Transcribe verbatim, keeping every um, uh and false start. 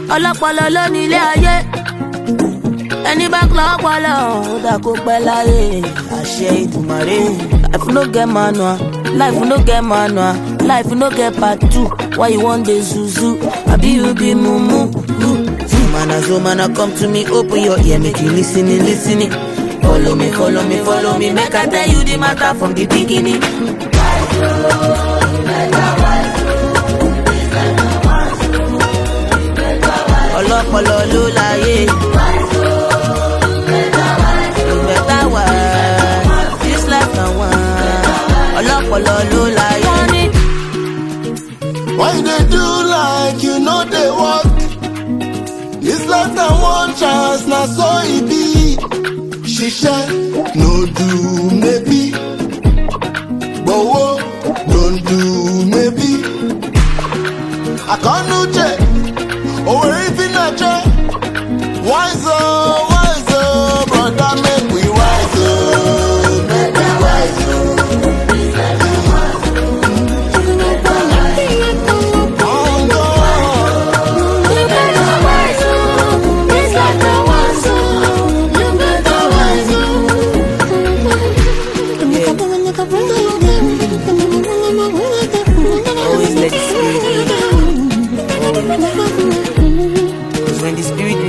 ọlọ́pọlọ ló ní ilé ayé. Ẹni bá kọ́ ọpọlọ ó dà kó pẹ́ láyé. Àṣẹ Ìdùmarè. Life no get manual, life no get manual, life no get part two. Why you want the zuzu? Abi you be mumu? Zumana, Zumana, come to me, open your ear, make you listening, listening. Follow me, follow me, follow me, make I tell you the matter from the beginning. Ọlọ́pọlọ ló láyé. You better wise, this life no one. Ọlọ́pọlọ ló láyé. Why they do like you know they work? This life na one chance, na so it be. Shisha, no do maybe. Bowo, don't do maybe. I can't do check. Oh, everything I check. Wise up, wise up, brother, make we wise up, make we wise up. When the spirit